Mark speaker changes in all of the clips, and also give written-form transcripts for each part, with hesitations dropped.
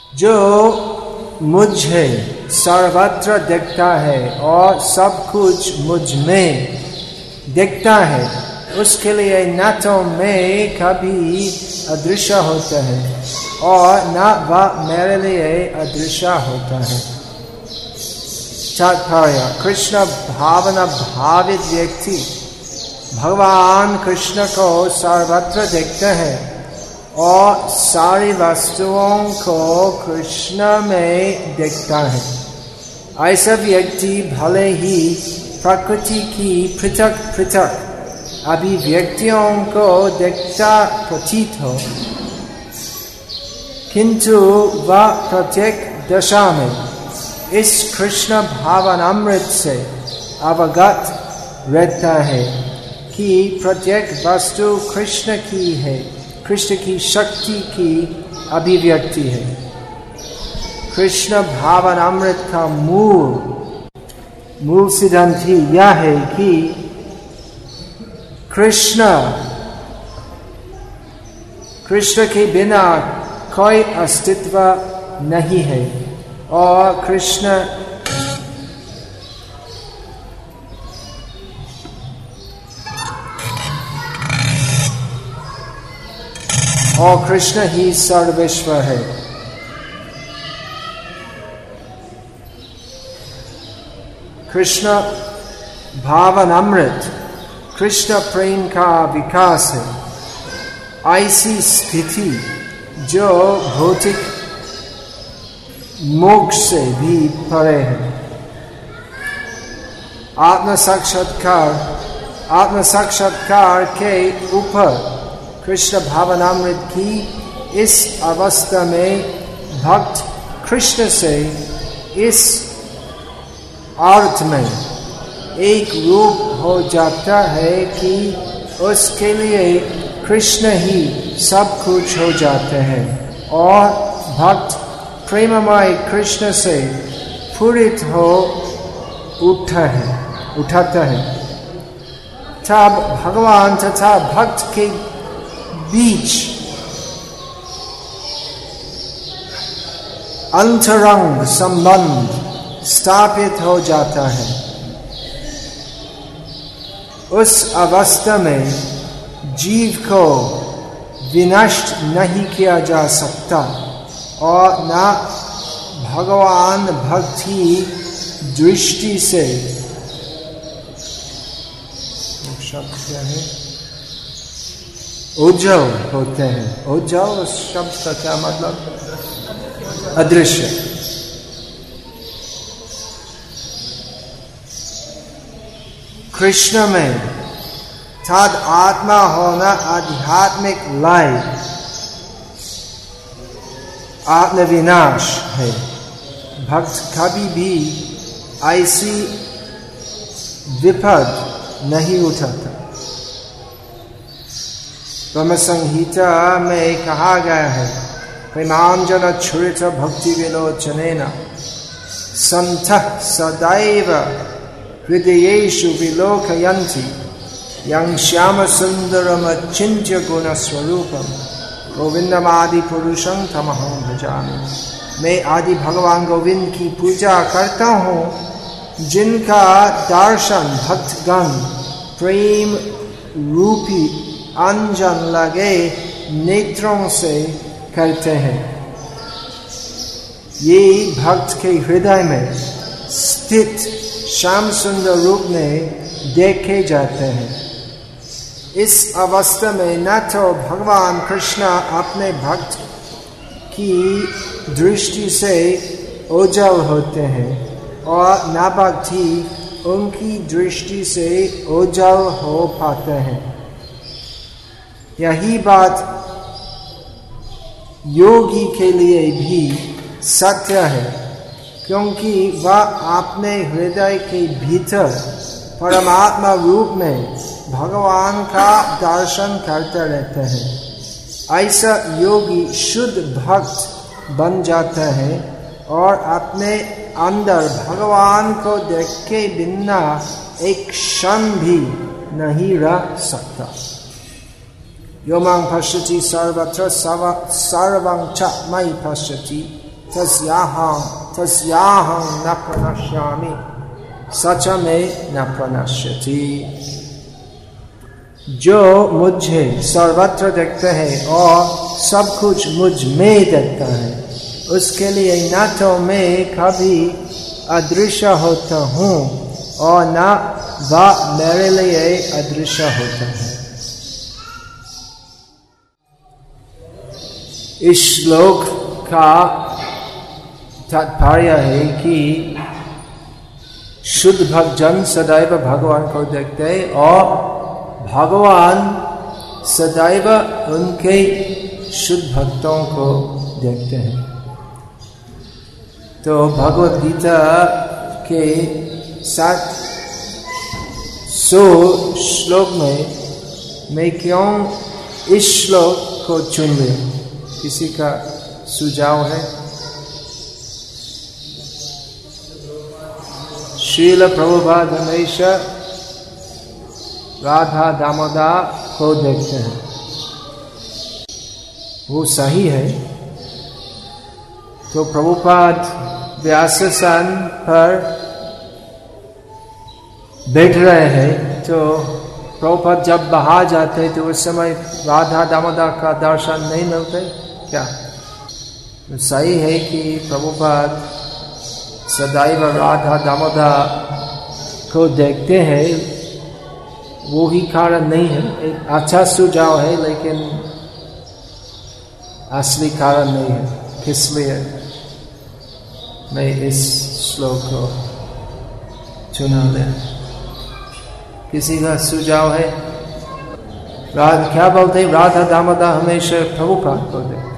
Speaker 1: जो मुझे सर्वत्र दिखता है और सब कुछ मुझ में दिखता है, उसके लिए न तो मैं कभी अदृश्य होता है और न वह मेरे लिए अदृश्य होता है। तात्पर्य: कृष्ण भावना भावित व्यक्ति भगवान कृष्ण को सर्वत्र देखते हैं और सारी वस्तुओं को कृष्ण में देखता है। ऐसा व्यक्ति भले ही प्रकृति की पृथक पृथक अभिव्यक्तियों को देखता प्रतीत हो, किंतु वह प्रत्येक दशा में इस कृष्ण भावनामृत से अवगत रहता है कि प्रत्येक वस्तु कृष्ण की है, कृष्ण की शक्ति की अभिव्यक्ति है। कृष्ण भावनामृत का मूल सिद्धांत ही यह है कि कृष्ण के बिना कोई अस्तित्व नहीं है और कृष्ण ही सर्वेश्वर है। कृष्ण भावनामृत कृष्ण प्रेम का विकास है, ऐसी स्थिति जो भौतिक मोक्ष से भी परे है। आत्म साक्षात्कार के ऊपर कृष्ण भावनामृत की इस अवस्था में भक्त कृष्ण से इस अर्थ में एक रूप हो जाता है कि उसके लिए कृष्ण ही सब कुछ हो जाते हैं और भक्त प्रेममय कृष्ण से पूरित हो उठाता है। तब भगवान तथा भक्त के बीच अंतरंग संबंध स्थापित हो जाता है। उस अवस्था में जीव को विनष्ट नहीं किया जा सकता और न भगवान भक्ति दृष्टि से शब्द है उज्जवल होते हैं। उज्जवल शब्द का क्या मतलब? अदृश्य। कृष्ण में तद आत्मा होना आध्यात्मिक लय आत्मविनाश है। भक्त कभी भी ऐसी विपद नहीं उठाता। ब्रह्म संहिता में कहा गया है, प्रेमांजन छुरित भक्ति विलोचनेन सन्तः सदैव हृदयेषु विलोकयन्ति यं श्याम सुंदरम चिंत्य गुण स्वरूपम गोविंदमादि पुरुषं तमहं भजामि। मैं आदि भगवान गोविंद की पूजा करता हूँ, जिनका दर्शन भक्तगण प्रेम रूपी अंजन लगे नेत्रों से करते हैं। ये भक्त के हृदय में स्थित श्याम सुंदर रूप में देखे जाते हैं। इस अवस्था में न तो भगवान कृष्ण अपने भक्त की दृष्टि से ओझल होते हैं और न भक्ति उनकी दृष्टि से ओझल हो पाते हैं। यही बात योगी के लिए भी सत्य है, क्योंकि वह अपने हृदय के भीतर परमात्मा रूप में भगवान का दर्शन करते रहते हैं। ऐसा योगी शुद्ध भक्त बन जाता है और अपने अंदर भगवान को देख के बिना एक क्षण भी नहीं रह सकता। यो मां पश्यति सर्वत्र सर्वं च मयि पश्यति तस्याहं न प्रणश्यामि सच में न प्रणश्यति। जो मुझे सर्वत्र देखता है और सब कुछ मुझ में देखता है, उसके लिए न तो मैं कभी अदृश्य होता हूँ और न वह मेरे लिए अदृश्य होता है। इस श्लोक का तात्पर्य है कि शुद्ध भक्तजन सदैव भगवान को देखते हैं और भगवान सदैव उनके शुद्ध भक्तों को देखते हैं। तो भगवद गीता के 700 श्लोक में मैं क्यों इस श्लोक को चुन लिया? किसी का सुझाव है? श्रील प्रभुपाद हमेशा राधा दामोदर को देखते हैं, वो सही है। तो प्रभुपाद व्यासन पर बैठ रहे हैं, तो प्रभुपाद जब बाहर जाते तो उस समय राधा दामोदर का दर्शन नहीं मिलते क्या? तो सही है कि प्रभुपाद सदैव राधा दामोदर को देखते हैं, वो ही कारण नहीं है। एक अच्छा सुझाव है लेकिन असली कारण नहीं है, इसलिए मैं इस श्लोक को चुना ले। किसी का सुझाव है? क्या बोलते? राधा दामोदर हमेशा प्रभुपाद को देखते,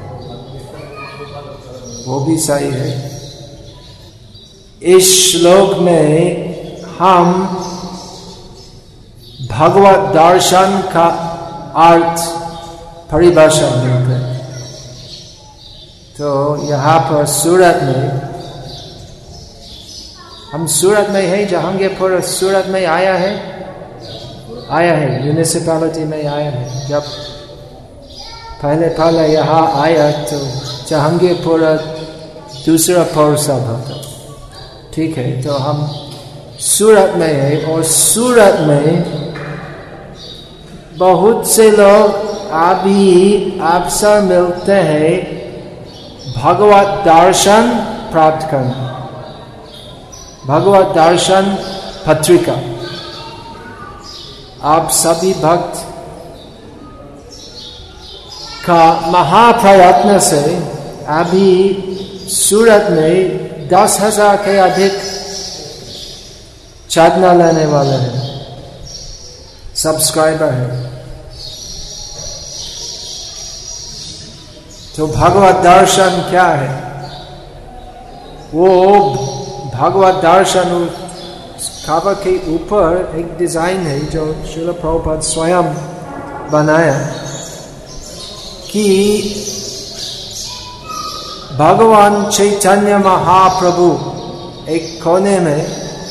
Speaker 1: वो भी सही है। इस श्लोक में हम भगवत दर्शन का अर्थ परिभाषा मिलते हैं। तो यहाँ पर सूरत में, हम सूरत में है, जहांगीरपुर सूरत में आया है, म्यूनिसिपैलिटी में आया है। जब पहले यहाँ आया तो जहांगीरपुर दूसरा पौरसभा था, ठीक है। तो हम सूरत में है और सूरत में बहुत से लोग अभी अवसर मिलते हैं भगवत दर्शन प्राप्त करना। भगवत दर्शन पत्रिका आप सभी भक्त का महाप्रयत्न से अभी सूरत में 10,000 के अधिक चादना लेने वाले हैं, सब्सक्राइबर हैं। तो भगवत दर्शन क्या है? वो भगवत दर्शन काबा के ऊपर एक डिजाइन है जो श्रील प्रभुपाद स्वयं बनाया कि भगवान चैतन्य महाप्रभु एक कोने में,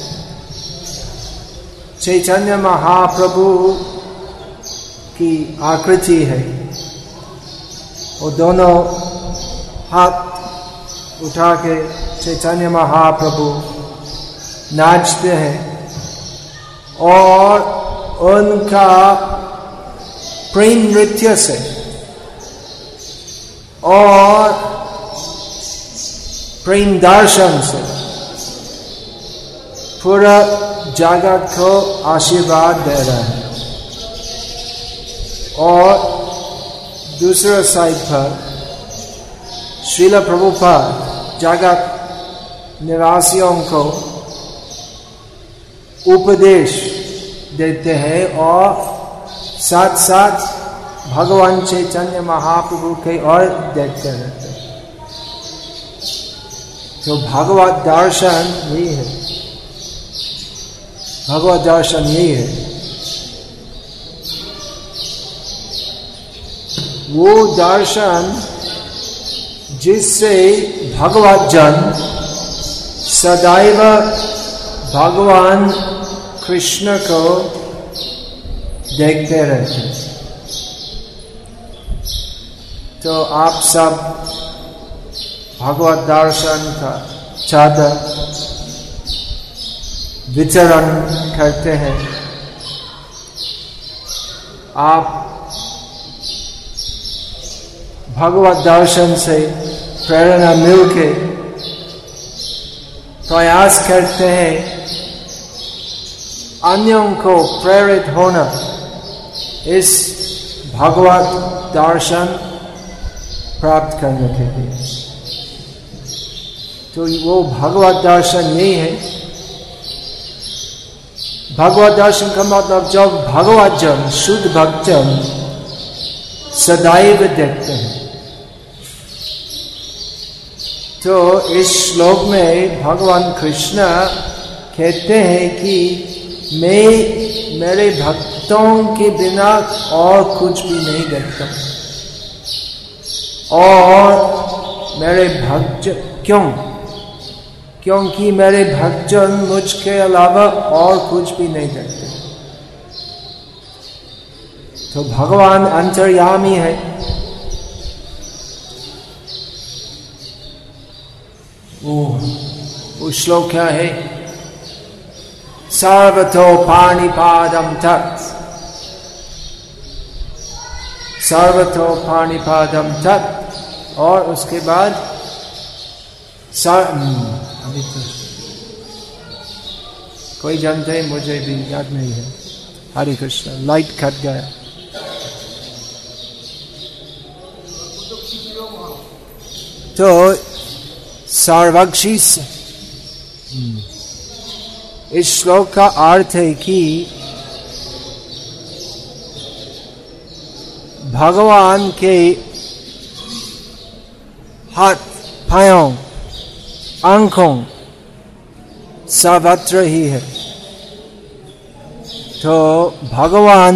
Speaker 1: चैतन्य महाप्रभु की आकृति है, वो दोनों हाथ उठा के चैतन्य महाप्रभु नाचते हैं और उनका प्रेम नृत्य से और प्रेम दर्शन से पूरा जगत को आशीर्वाद दे रहा है। और दूसरा साइड पर श्रील प्रभुपाद जगत निवासियों को उपदेश देते हैं और साथ साथ भगवान चैतन्य महाप्रभु के और देखते रहते हैं। तो भगवत दर्शन यही है, भगवत दर्शन यही है। वो दर्शन जिससे भगवत जन सदैव भगवान कृष्ण को देखते रहते हैं। तो आप सब भगवत दर्शन का चादर वितरण करते हैं। आप भगवत दर्शन से प्रेरणा मिलके प्रयास करते हैं अन्यों को प्रेरित होना इस भगवत दर्शन प्राप्त करने के लिए। तो वो भगवत दर्शन यही है। भगवत दर्शन का मतलब जब भगवत जन शुद्ध भक्तजन सदैव देखते हैं। तो इस श्लोक में भगवान कृष्ण कहते हैं कि मैं मेरे भक्तों के बिना और कुछ भी नहीं देखता, और मेरे भक्त क्योंकि मेरे भक्तजन मुझके अलावा और कुछ भी नहीं देखते। तो भगवान अंतर्यामी है। वो श्लोक क्या है? सर्वतो पाणिपादं तत्, सर्वतो पाणिपादं तत्, और उसके बाद अभी तो कोई जानते हैं, मुझे भी याद नहीं है। हरे कृष्ण, लाइट कट गया। तो सर्वक्षी इस श्लोक का अर्थ है कि भगवान के हाथ पांयों आंखों सर्वत्र ही है। तो भगवान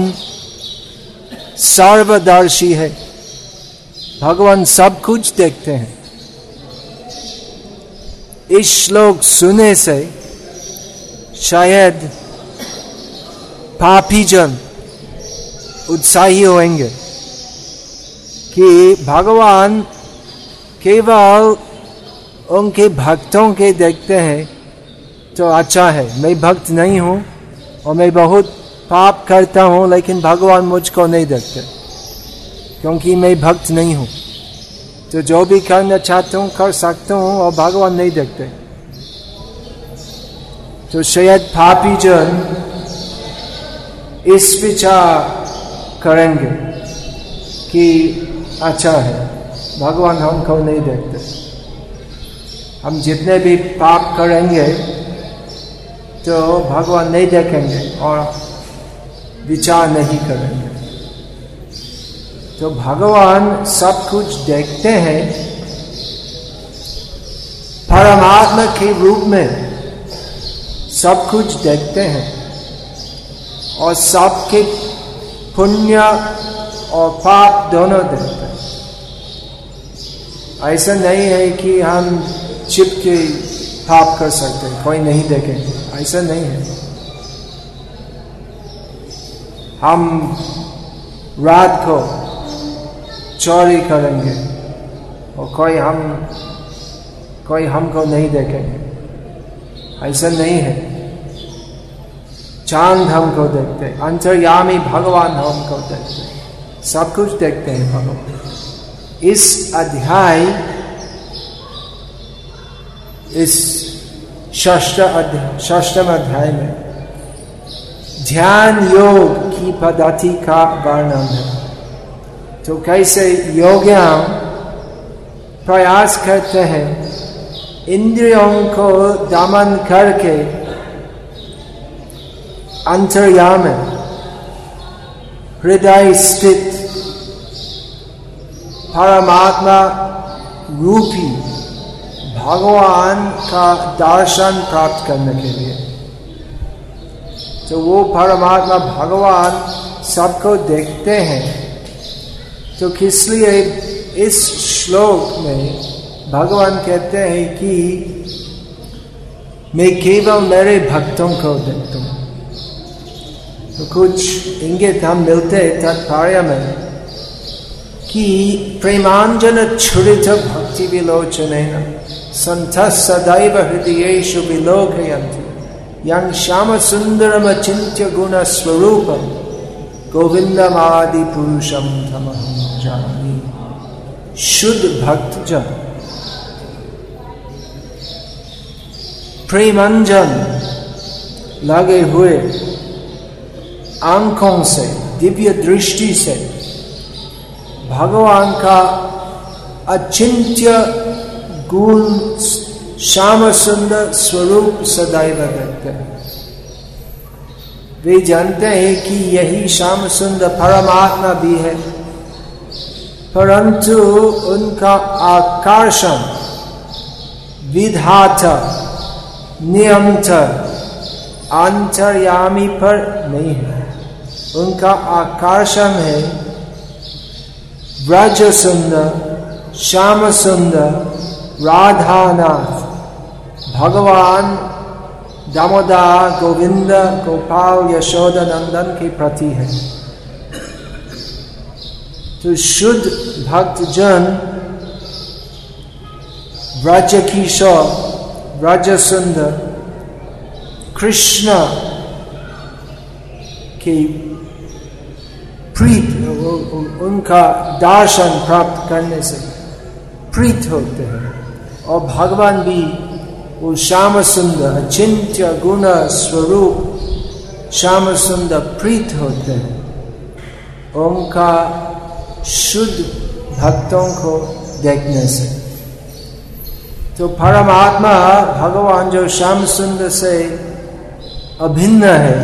Speaker 1: सर्वदर्शी है, भगवान सब कुछ देखते हैं। इस श्लोक सुनने से शायद पापी जन उत्साही होंगे कि भगवान केवल उनके भक्तों के देखते हैं तो अच्छा है। मैं भक्त नहीं हूँ और मैं बहुत पाप करता हूँ, लेकिन भगवान मुझको नहीं देखते क्योंकि मैं भक्त नहीं हूँ। तो जो भी करना चाहता हूँ कर सकता हूँ और भगवान नहीं देखते। तो शायद पापी जन इस विचार करेंगे कि अच्छा है, भगवान हमको नहीं देखते, हम जितने भी पाप करेंगे तो भगवान नहीं देखेंगे और विचार नहीं करेंगे। तो भगवान सब कुछ देखते हैं, परमात्मा के रूप में सब कुछ देखते हैं, और सबके पुण्य और पाप दोनों देखते हैं। ऐसा नहीं है कि हम छिप के पाप कर सकते हैं, कोई नहीं देखेंगे, ऐसा नहीं है। हम रात को चोरी करेंगे और कोई हमको नहीं देखेंगे, ऐसा नहीं है। चांद हमको देखते हैं, अंतर्यामी भगवान हमको देखते हैं, सब कुछ देखते हैं भगवान। इस षष्ठम अध्याय में ध्यान योग की पद्धति का वर्णन है। तो कैसे योगियां प्रयास करते हैं इंद्रियों को दमन करके अंतर्यामी हृदय स्थित परमात्मा रूपी भगवान का दर्शन प्राप्त करने के लिए। तो वो परमात्मा भगवान सबको देखते हैं। तो इसलिए इस श्लोक में भगवान कहते हैं कि मैं केवल मेरे भक्तों को देखता हूँ। तो कुछ इंगित हम मिलते तात्पर्य में कि प्रेमांजन छुरित भक्त भक्ति विलोचनेन सन्तः सदैव हृदयेषु विलोकयन्ति यं श्याम सुंदरम अचिन्त्य गुण स्वरूपम गोविंदमादि पुरुषम तमहं जानामि। शुद्ध भक्त जन प्रेमांजन लगे हुए आंखों से, दिव्य दृष्टि से भगवान का अचिंत्य गुण श्याम सुंदर स्वरूप सदैव देखते हैं। वे जानते हैं कि यही श्याम सुंदर परमात्मा भी है, परंतु उनका आकर्षण विधाता नियंता अंतर्यामी पर नहीं है। उनका आकर्षण है ब्रज सुंदर, श्याम सुंदर, राधानाथ, भगवान दामोदर, गोविंद, गोपाल, यशोदा नंदन के प्रति है। तो शुद्ध भक्त जन ब्रज किशोर, ब्रज सुंदर कृष्ण के प्रीत, उनका दर्शन प्राप्त करने से प्रीत होते हैं और भगवान भी वो श्याम सुंदर अचिंत्य गुण स्वरूप श्याम सुंदर प्रीत होते हैं उनका शुद्ध भक्तों को देखने से। तो परमात्मा भगवान जो श्याम सुंदर से अभिन्न है,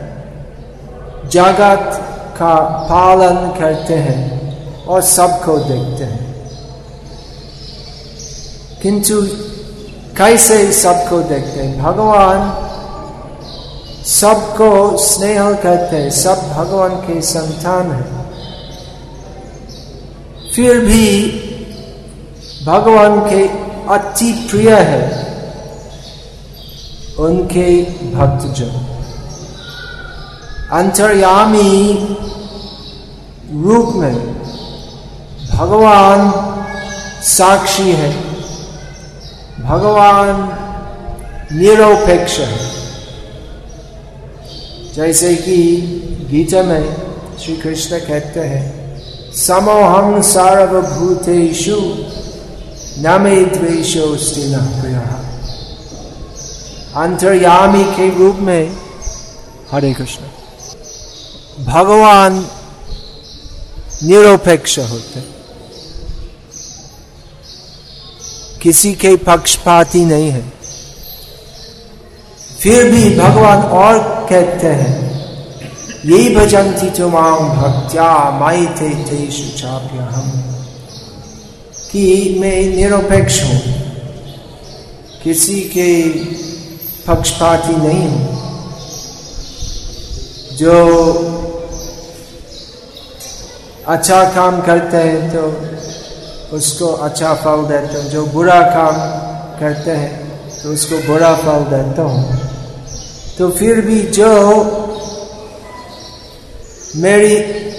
Speaker 1: जगत का पालन करते हैं और सबको देखते हैं, किंतु कैसे सबको देखते हैं? भगवान सबको स्नेह करते हैं, सब भगवान के संतान हैं, फिर भी भगवान के अति प्रिय है उनके भक्तजन। अंतर्यामी रूप में भगवान साक्षी है, भगवान निरपेक्ष है। जैसे कि गीता में श्री कृष्ण कहते हैं समोहं सर्वभूतेषु न मे द्वेषोऽस्ति न प्रियः। अंतर्यामी के रूप में हरे कृष्ण भगवान निरपेक्ष होते, किसी के पक्षपाती नहीं है। फिर भी भगवान और कहते हैं ये भजन्ति तुमां भक्त्या मायते तेषु चाप्यहम्, कि मैं निरपेक्ष हूं, किसी के पक्षपाती नहीं हूं। जो अच्छा काम करते हैं तो उसको अच्छा फल देता हूं, जो बुरा काम करते हैं तो उसको बुरा फल देता हूं। तो फिर भी जो मेरी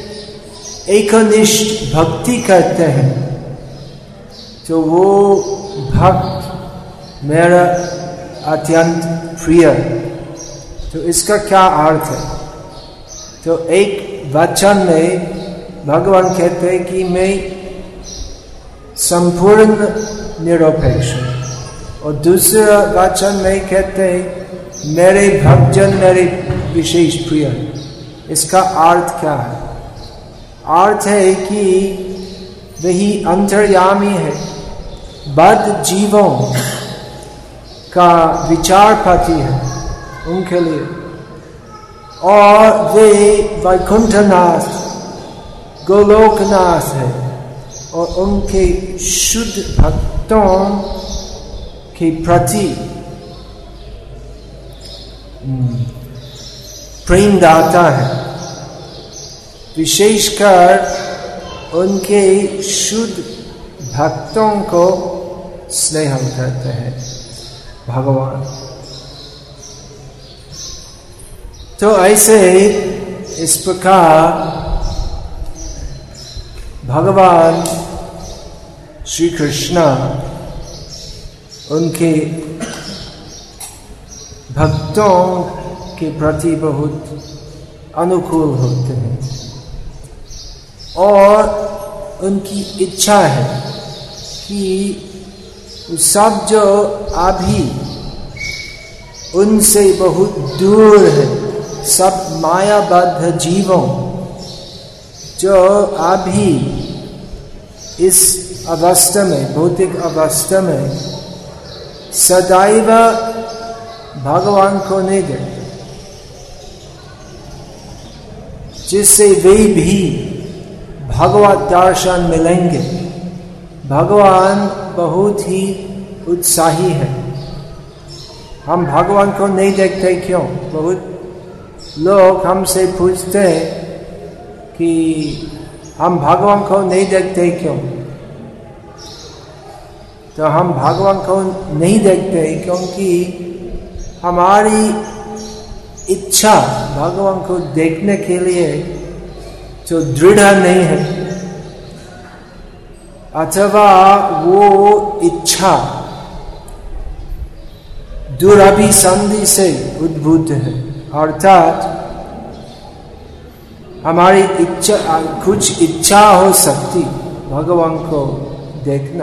Speaker 1: एकनिष्ठ भक्ति करते हैं तो वो भक्त मेरा अत्यंत प्रिय। तो इसका क्या अर्थ है? तो एक वचन में भगवान कहते हैं कि मैं संपूर्ण निरपेक्ष हूं, और दूसरा वचन में कहते हैं मेरे भक्तजन मेरे विशेष प्रिय। इसका अर्थ क्या है? अर्थ है कि वही अंतर्यामी है, बद्ध जीवों का विचारपति है उनके लिए, और वे वैकुंठनाथ गोलोकनाथ है, और उनके शुद्ध भक्तों के प्रति प्रेमदाता है। विशेषकर उनके शुद्ध भक्तों को स्नेह करते हैं भगवान। तो ऐसे इस प्रकार भगवान श्री कृष्ण उनके भक्तों के प्रति बहुत अनुकूल होते हैं और उनकी इच्छा है कि सब जो अभी उनसे बहुत दूर है, सब मायाबद्ध जीवों जो अभी इस अवस्था में, भौतिक अवस्था में सदैव भगवान को नहीं देखते, जिससे वे भी भगवत दर्शन मिलेंगे। भगवान बहुत ही उत्साही है। हम भगवान को नहीं देखते क्यों? बहुत लोग हमसे पूछते हैं कि हम भगवान को नहीं देखते क्यों? तो हम भगवान को नहीं देखते क्योंकि हमारी इच्छा भगवान को देखने के लिए जो दृढ़ नहीं है, अथवा वो इच्छा दुराभिसंधि से उद्भूत है। अर्थात हमारी इच्छा, कुछ इच्छा हो सकती भगवान को देखना,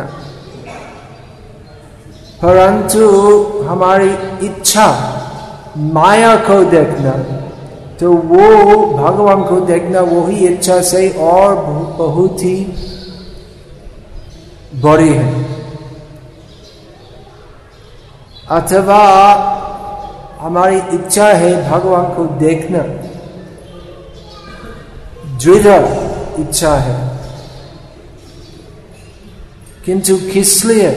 Speaker 1: परंतु हमारी इच्छा माया को देखना, तो वो भगवान को देखना वही इच्छा से और बहुत ही बड़ी है। अथवा हमारी इच्छा है भगवान को देखना, दृढ़ इच्छा है, किंतु किस लिए?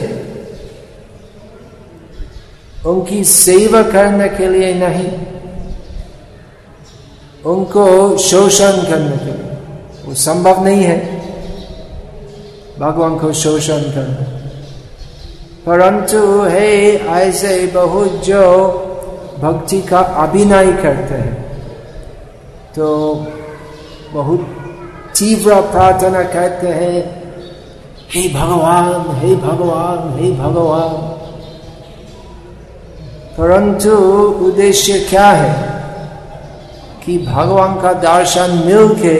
Speaker 1: उनकी सेवा करने के लिए नहीं, उनको शोषण करने के लिए। वो संभव नहीं है भगवान को शोषण करना, परंतु है ऐसे बहुत जो भक्ति का अभिनय करते हैं, तो बहुत तीव्र प्रार्थना करते हैं, हे भगवान, हे भगवान, हे भगवान, परंतु उद्देश्य क्या है कि भगवान का दर्शन मिलके,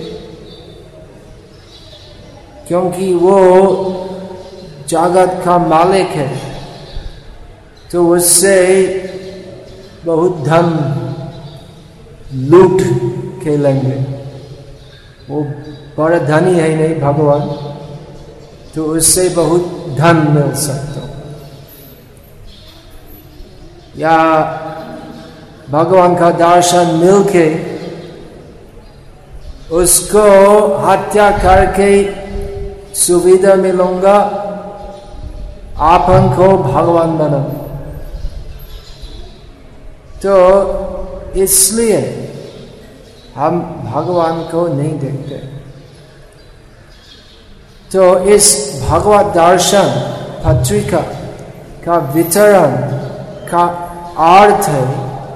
Speaker 1: क्योंकि वो जगत का मालिक है, तो उससे बहुत धन लूट के लेंगे। वो बड़ा धनी है नहीं भगवान, तो उससे बहुत धन मिल सकता, या भगवान का दर्शन मिलके उसको हत्या करके सुविधा मिलूंगा, आपन को भगवान बना। तो इसलिए हम भगवान को नहीं देखते। तो इस भगवत दर्शन पत्रिका का वितरण का अर्थ है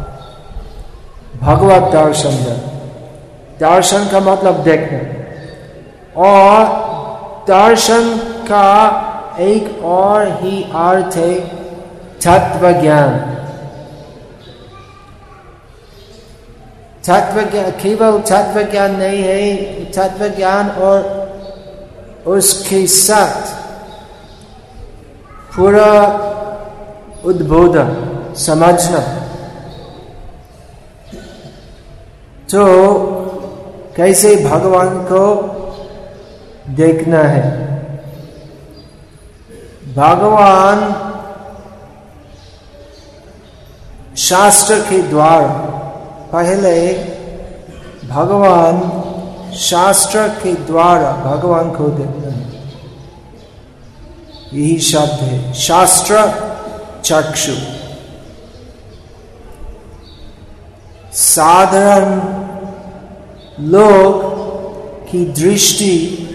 Speaker 1: भगवत दर्शन। दर्शन का मतलब देखना, और दर्शन का एक और ही अर्थ है तत्व ज्ञान। तत्व ज्ञान केवल तत्व ज्ञान नहीं है, तत्व ज्ञान और उसके साथ पूरा उद्बोधन समझना। तो कैसे भगवान को देखना है? भगवान शास्त्र के द्वारा, पहले भगवान शास्त्र के द्वारा भगवान को देखना है। यही शब्द है शास्त्र चक्षु। साधारण लोग की दृष्टि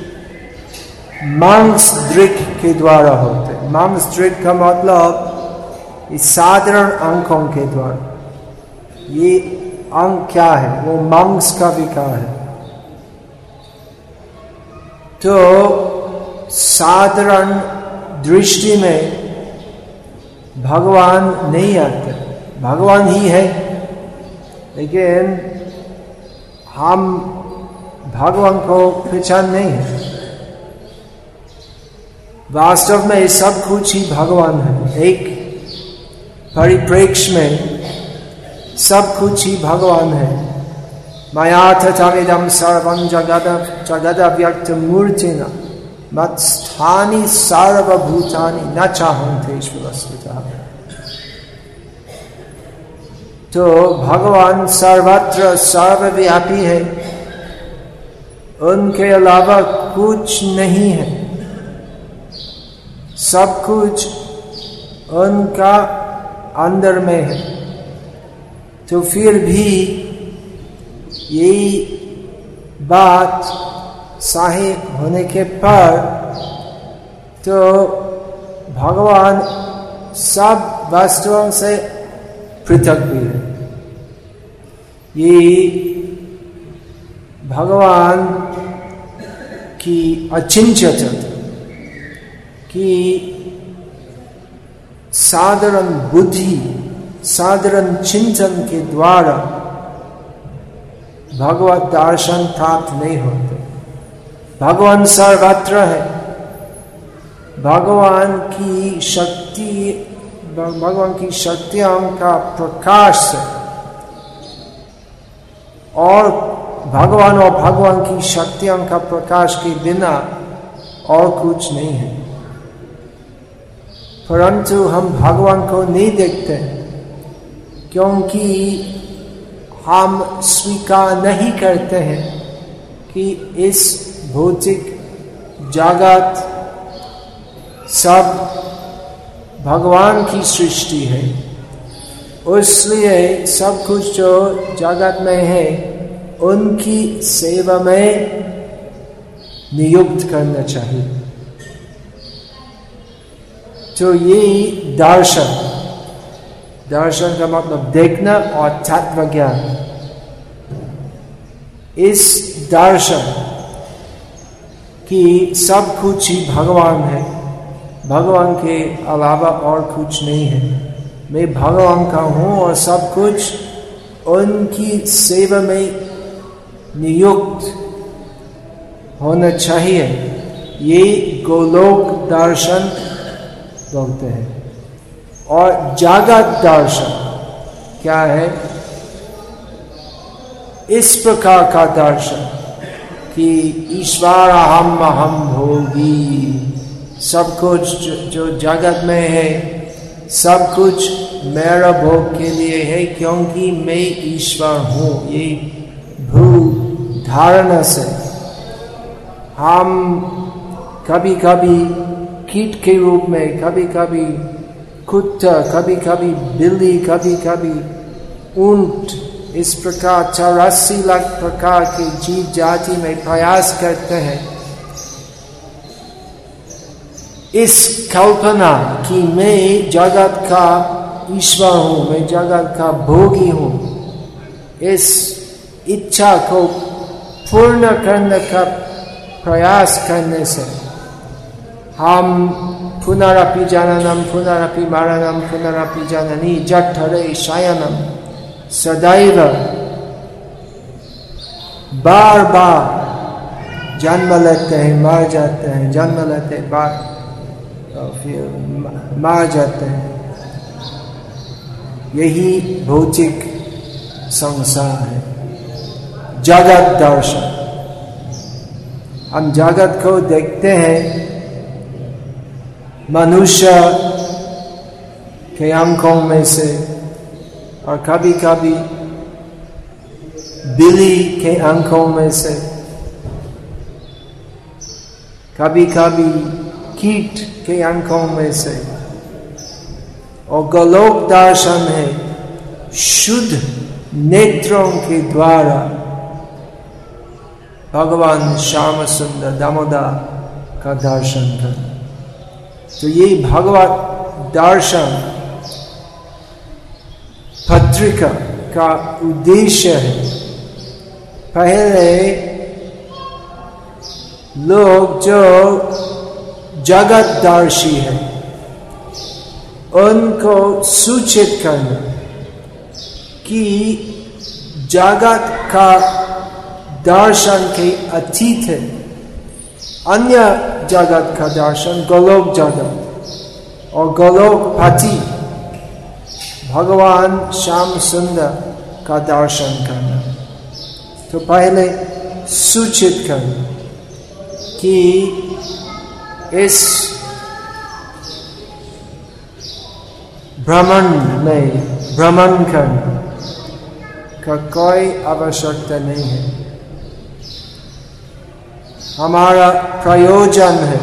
Speaker 1: मांस दृक के द्वारा होते। मांस दृक का मतलब इस साधारण अंकों के द्वारा। ये अंक क्या है? वो मांस का विकार है। तो साधारण दृष्टि में भगवान नहीं आते, भगवान ही है, लेकिन हम भगवान को पहचान नहीं है। वास्तव में सब कुछ ही भगवान है। एक परिप्रेक्ष्य में सब कुछ ही भगवान है। मया तथाविदं सर्वं जगदव्यक्तमूर्तिना मत्स्थानि सर्वभूतानि न चाहन्तेषु वस्तुतः। तो भगवान सर्वत्र सर्वव्यापी है, उनके अलावा कुछ नहीं है, सब कुछ उनका अंदर में है। तो फिर भी यही बात सही होने के पर तो भगवान सब वस्तुओं से पृथक भी है। ये भगवान की अचिंत्यता की साधारण बुद्धि, साधारण चिंतन के द्वारा भगवत दर्शन प्राप्त नहीं होते। भगवान सर्वत्र है। भगवान की शक्तियों का प्रकाश से और भगवान की शक्तियों का प्रकाश के बिना और कुछ नहीं है। परंतु हम भगवान को नहीं देखते क्योंकि हम स्वीकार नहीं करते हैं कि इस भौतिक जगत सब भगवान की सृष्टि है। इसलिए सब कुछ जो जगत में है उनकी सेवा में नियुक्त करना चाहिए। तो ये दर्शन का मतलब देखना और तत्व ज्ञान। इस दर्शन की सब कुछ ही भगवान है, भगवान के अलावा और कुछ नहीं है। मैं भगवान का हूँ और सब कुछ उनकी सेवा में नियुक्त होना चाहिए। ये गोलोक दर्शन बोलते हैं। और जगत दर्शन क्या है? इस प्रकार का दर्शन कि ईश्वर अहम भोगी, सब कुछ जो जगत में है सब कुछ मेरा भोग के लिए है क्योंकि मैं ईश्वर हूँ। ये भू धारणा से हम कभी कभी कीट के रूप में, कभी कभी कुत्ता, कभी कभी बिल्ली, कभी कभी ऊंट, इस प्रकार 84 लाख प्रकार के जीव जाति में प्रयास करते हैं इस कल्पना कि मैं जगत का ईश्वर हूँ, मैं जगत का भोगी हूँ। इस इच्छा को पूर्ण करने का प्रयास करने से हम पुनरपि जननम पुनरपि मरणम पुनरपि जननी जठरे शयनम सदैव बार बार जन्म लेते हैं, मर जाते हैं, जन्म लेते हैं, बार फिर मर जाते हैं। यही भौतिक संसार है, जगत दर्शन। हम जगत को देखते हैं मनुष्य के आंखों में से और कभी कभी बिल्ली के आंखों में से, कभी कभी कीट के आंखों में से। और गोलोक दर्शन है शुद्ध नेत्रों के द्वारा भगवान श्याम सुंदर दामोदर का दर्शन करना। तो ये भगवत दर्शन पत्रिका का उद्देश्य है। पहले लोग जो जगतदर्शी है, उनको सूचित करना कि जगत का दर्शन के अतीत है अन्य जगत का दर्शन, गोलोक जगत और गोलोक पति भगवान श्याम सुंदर का दर्शन करना। तो पहले सूचित करना कि इस ब्रह्मांड में भ्रमण करने का कोई आवश्यकता नहीं है। हमारा प्रयोजन है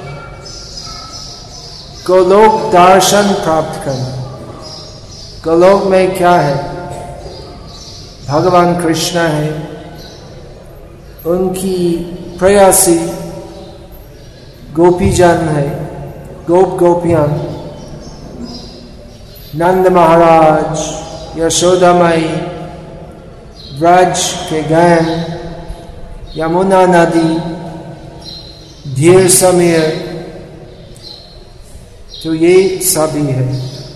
Speaker 1: गोलोक दर्शन प्राप्त करना। गोलोक में क्या है? भगवान कृष्ण है, उनकी प्रेयसी गोपीजन है, गोप गोपियां, नंद महाराज, यशोदा माई, ब्रज के गैन, यमुना नदी, धीर समीर, तो ये सभी है।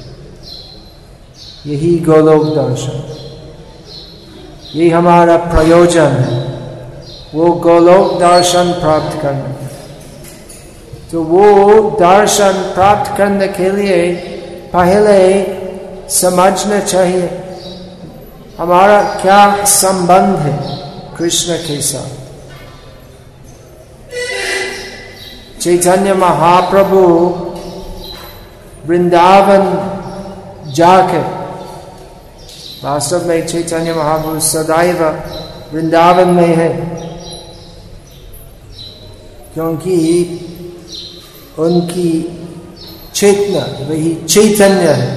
Speaker 1: यही गोलोक दर्शन, ये हमारा प्रयोजन है, वो गोलोक दर्शन प्राप्त करना। तो वो दर्शन प्राप्त करने के लिए पहले समझना चाहिए हमारा क्या संबंध है कृष्ण के साथ। चैतन्य महाप्रभु वृंदावन जाकर, वास्तव में चैतन्य महाप्रभु सदैव वृंदावन में है, क्योंकि उनकी चेतना वही चैतन्य है।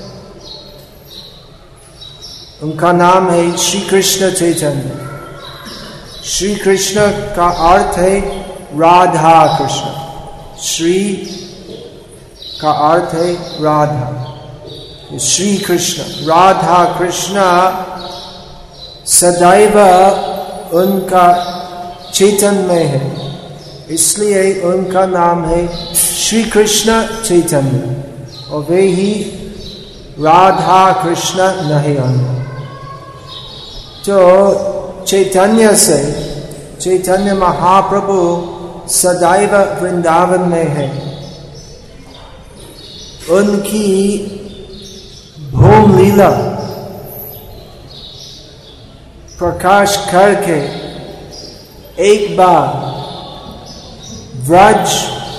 Speaker 1: उनका नाम है श्री कृष्ण चैतन्य। श्री कृष्ण का अर्थ है राधा कृष्ण, श्री का अर्थ है राधा। श्री कृष्ण राधा कृष्ण सदैव उनका चैतन्य में है, इसलिए उनका नाम है श्री कृष्ण चैतन्य, और वे ही राधा कृष्ण नहीं अन्य। तो चैतन्य से चैतन्य महाप्रभु सदैव वृंदावन में है। उनकी भूम लीला प्रकाश करके एक बार व्रज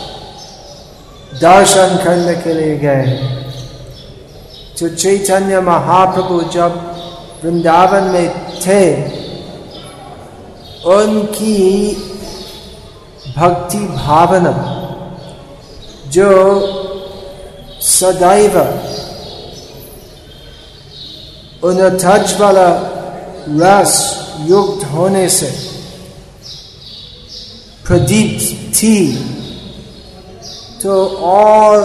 Speaker 1: दर्शन करने के लिए गए। तो चैतन्य महाप्रभु जब वृंदावन में थे, उनकी भक्ति भावना जो सदैव उनतज वाला रस युक्त होने से प्रदीप्त थी, तो और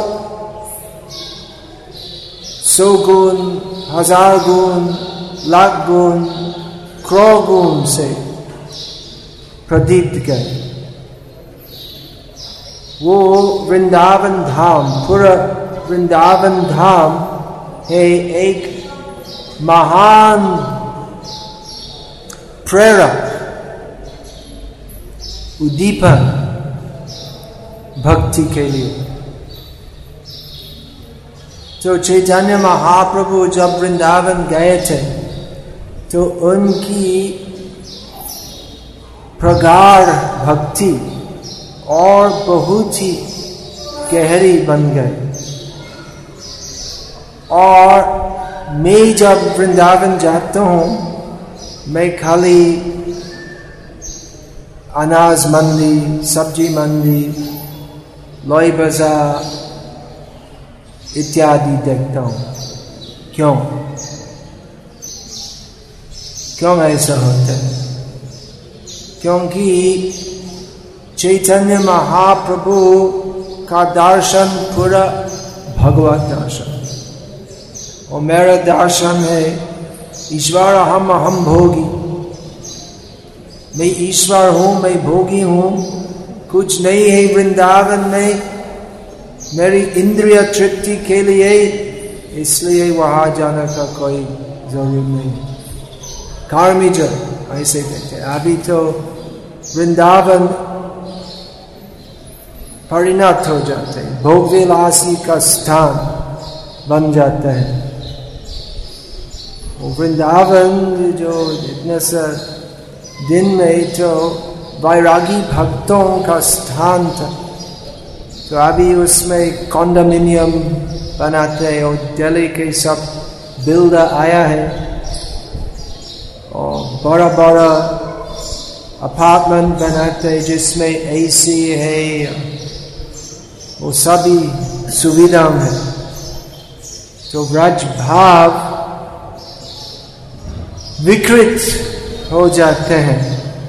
Speaker 1: 100 गुण, 1000 गुण, लाख गुण, करोड़ गुण से प्रदीप्त गए। वो वृंदावन धाम, पूरा वृंदावन धाम है एक महान प्रेरक, उद्दीपन भक्ति के लिए। तो चैतन्य महाप्रभु जब वृंदावन गए थे, तो उनकी प्रगाढ़ भक्ति और बहुत ही गहरी बन गई। और मैं जब वृंदावन जाता हूँ, मैं खाली अनाज मंडी, सब्जी मंडी, लोई बाजार इत्यादि देखता हूँ। क्यों ऐसा होता है? क्योंकि चैतन्य महाप्रभु का दर्शन पूरा भगवत दर्शन, और मेरा दर्शन है ईश्वर हम भोगी। मैं ईश्वर हूँ, मैं भोगी हूँ, कुछ नहीं है वृंदावन में, मेरी इंद्रिय तृप्ति के लिए, इसलिए वहां जाने का कोई जरूरत नहीं। कर्मी जो ऐसे कहते हैं। अभी तो वृंदावन परिणत हो जाते हैं, भोग विलासी का स्थान बन जाता है। वृंदावन जो इतने से दिन में तो वैरागी भक्तों का स्थान था, तो अभी उसमें कॉन्डोमिनियम बनाते हैं और दिल्ली के सब बिल्डर आया है और बड़ा बड़ा अपार्टमेंट बनाते हैं जिसमें एसी है, वो सभी सुविधा है। तो ब्रज भाव विकृत हो जाते हैं।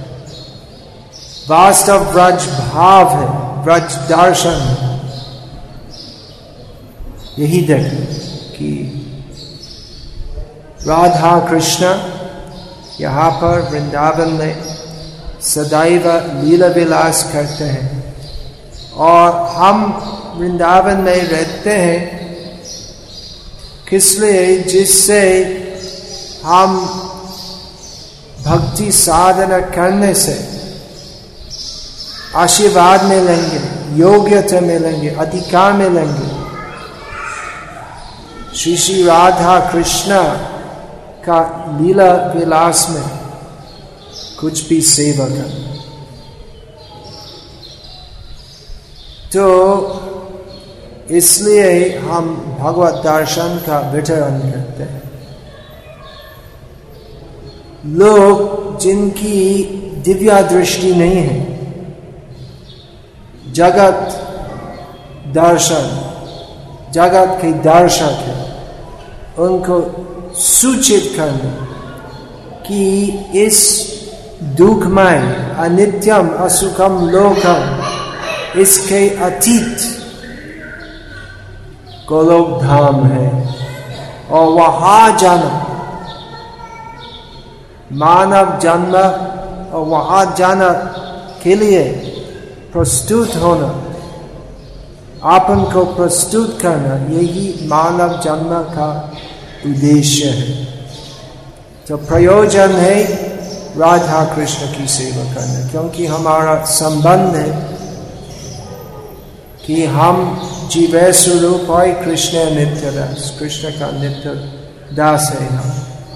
Speaker 1: वास्तव ब्रज भाव है, ब्रज दर्शन है। यही देखें कि राधा कृष्ण यहाँ पर वृंदावन में सदैव लीला विलास करते हैं और हम वृंदावन में रहते हैं किस लिए? जिससे हम भक्ति साधना करने से आशीर्वाद मिलेंगे, योग्यता मिलेंगे, अधिकार मिलेंगे। श्री श्री राधा कृष्ण का लीला विलास में कुछ भी सेवा करना। तो इसलिए हम भगवत दर्शन का वितरण करते हैं। लोग जिनकी दिव्या दृष्टि नहीं है, जगत दर्शन, जगत के दर्शक है, उनको सूचित करना कि इस दुखमय अनित्यम असुखम लोकम, इसके अतीत गोलोक धाम है और वहां जाना, मानव जन्म और वहां जाना के लिए प्रस्तुत होना, आपन को प्रस्तुत करना, यही मानव जन्म का उद्देश्य है। तो प्रयोजन है राधा कृष्ण की सेवा करना, क्योंकि हमारा संबंध है कि हम जीवे स्वरूप है कृष्ण नित्य दास, कृष्ण का नित्य दास है हम।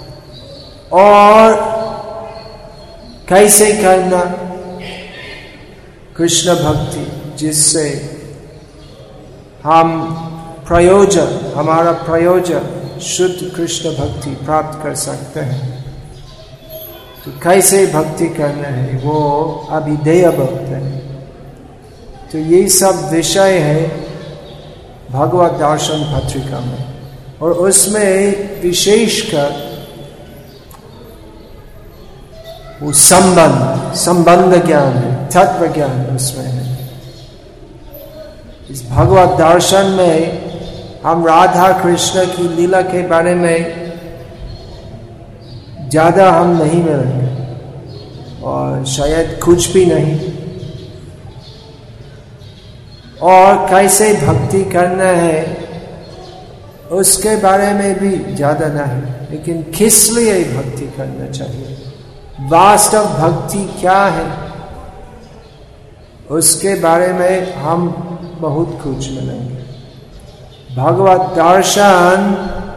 Speaker 1: और कैसे करना कृष्ण भक्ति, जिससे हम प्रयोजन, हमारा प्रयोजन शुद्ध कृष्ण भक्ति प्राप्त कर सकते हैं। तो कैसे भक्ति करना है, वो अभिधेय भक्त है। तो ये सब विषय है भगवत दर्शन पत्रिका में, और उसमें विशेषकर वो संबंध ज्ञान है, तत्व ज्ञान उसमें है। इस भगवत दर्शन में हम राधा कृष्ण की लीला के बारे में ज्यादा हम नहीं मिलेंगे और शायद कुछ भी नहीं, और कैसे भक्ति करना है उसके बारे में भी ज्यादा नहीं, लेकिन किस लिए भक्ति करना चाहिए, वास्तव भक्ति क्या है, उसके बारे में हम बहुत कुछ मिलेंगे। भगवत दर्शन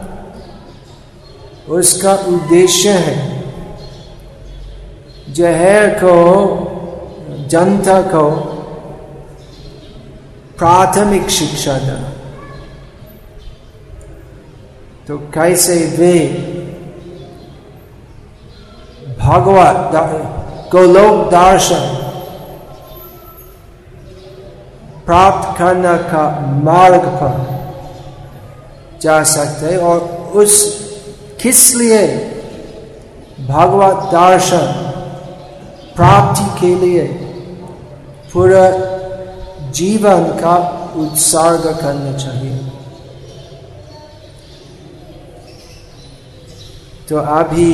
Speaker 1: उसका उद्देश्य है जहर को, जनता को प्राथमिक शिक्षा देना। तो कैसे वे भगवत गोलोक दर्शन प्राप्त करने का मार्ग पर जा सकते हैं, और उस किस लिए भगवत दर्शन प्राप्ति के लिए पूरा जीवन का उत्सर्ग करना चाहिए। तो अभी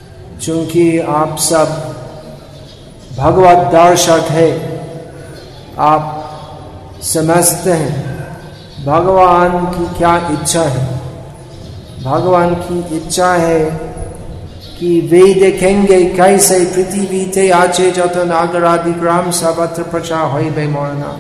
Speaker 1: चूंकि आप सब भगवत दर्शक है, आप समझते हैं भगवान की क्या इच्छा है। भगवान की इच्छा है कि वे देखेंगे कैसे पृथ्वी ते आचे जत नागर आदि ग्राम सर्वत्र प्रचार होइबे मोरना।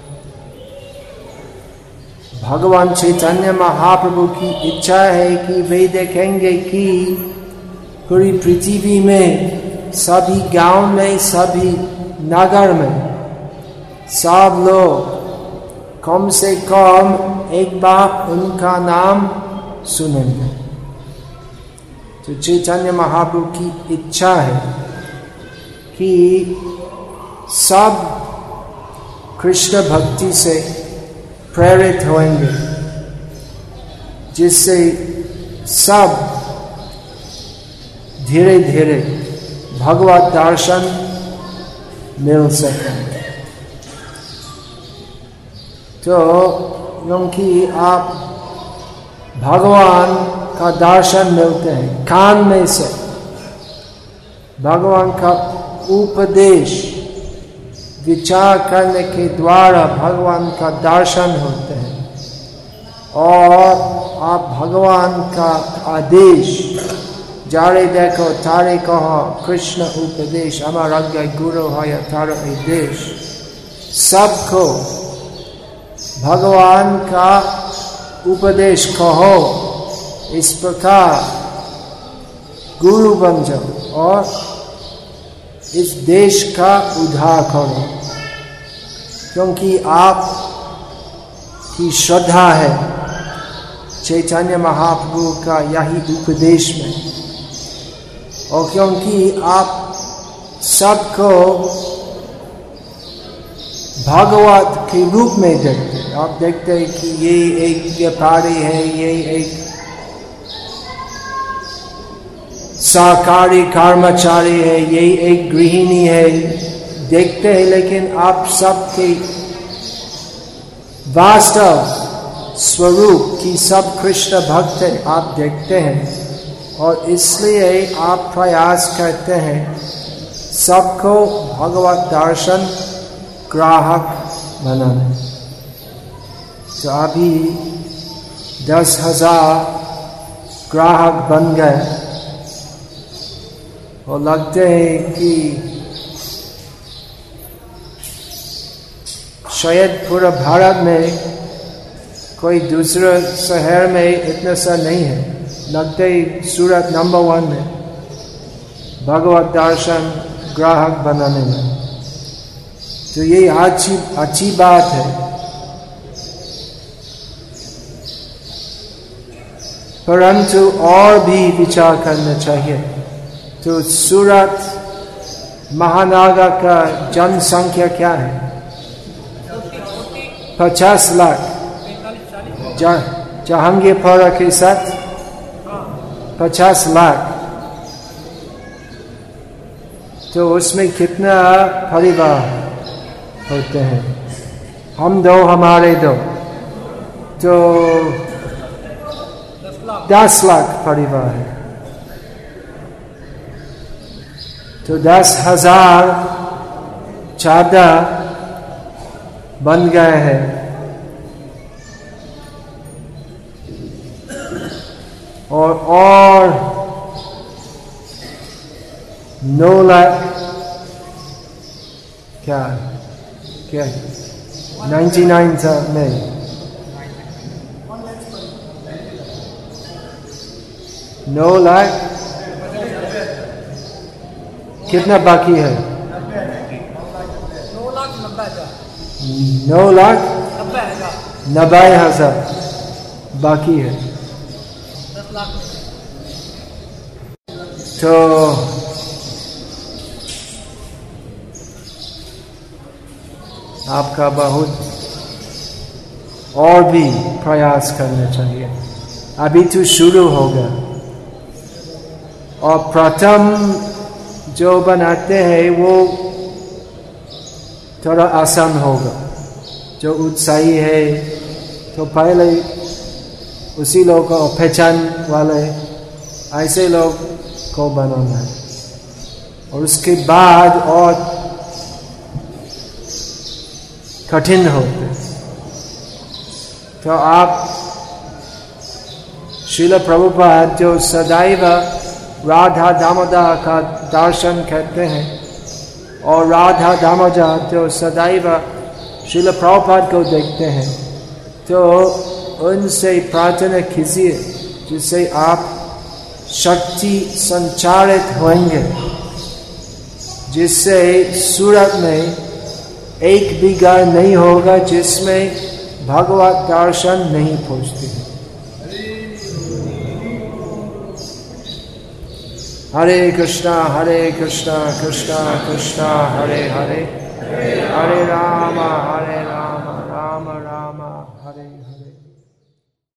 Speaker 1: भगवान चैतन्य महाप्रभु की इच्छा है कि वे देखेंगे कि पूरी पृथ्वी में, सभी गांव में, सभी नगर में सब लोग कम से कम एक बार उनका नाम सुनेंगे। तो चैतन्य महाप्रभु की इच्छा है कि सब कृष्ण भक्ति से प्रेरित होंगे, जिससे सब धीरे धीरे भगवत दर्शन मिल सकेंगे। तो क्योंकि आप भगवान का दर्शन मिलते हैं कान में से, भगवान का उपदेश विचार करने के द्वारा भगवान का दर्शन होते हैं, और आप भगवान का आदेश जारे देखो तारे कहो कृष्ण उपदेश हमारा गुरु है तारो देश, सबको भगवान का उपदेश कहो, इस प्रकार गुरु बन जाओ और इस देश का उद्धार करो। क्योंकि आप की श्रद्धा है चैतन्य महाप्रभु का यही उपदेश में, और क्योंकि आप सबको भागवत के रूप में देखते हैं। आप देखते हैं कि ये एक व्यापारी है, ये एक सरकारी कर्मचारी है, ये एक गृहिणी है, देखते हैं, लेकिन आप सबके वास्तव स्वरूप की सब कृष्ण भक्त है आप देखते हैं, और इसलिए आप प्रयास करते हैं सबको भगवत दर्शन ग्राहक बनाने। तो अभी 10,000 ग्राहक बन गए, और लगते हैं कि शायद पूरा भारत में कोई दूसरे शहर में इतना सा नहीं है। लगते ही सूरत नंबर 1 में भगवत दर्शन ग्राहक बनाने में। तो ये अच्छी बात है, परंतु और भी विचार करना चाहिए। तो सूरत महानगर का जनसंख्या क्या है? 50 लाख। जहांगीरपुरा के साथ 50 लाख। तो उसमें कितना परिवार होते हैं? हम दो, हमारे दो, तो 10 लाख परिवार है। तो 10,000 ज्यादा बन गए हैं। और 9 लाख क्या 99 था नहीं, 9 लाख कितना बाकी है? 9,90,000 बाकी है। तो आपका बहुत और भी प्रयास करना चाहिए। अभी तो शुरू होगा, और प्रथम जो बनाते हैं वो थोड़ा आसान होगा। जो उत्साही है तो पहले उसी लोग को पहचान वाले ऐसे लोग को बनाना है, और उसके बाद और कठिन होते। तो आप श्रील प्रभुपाद जो सदैव राधा दामोदर का दर्शन करते हैं और राधा दामोदर जो सदैव श्रील प्रभुपाद को देखते हैं, तो उनसे प्रार्थना कीजिए जिससे आप शक्ति संचारित होंगे, जिससे सूरत में एक भी घर नहीं होगा जिसमें भगवत दर्शन नहीं पहुंचते। हरे कृष्णा कृष्णा कृष्णा हरे हरे, हरे राम राम राम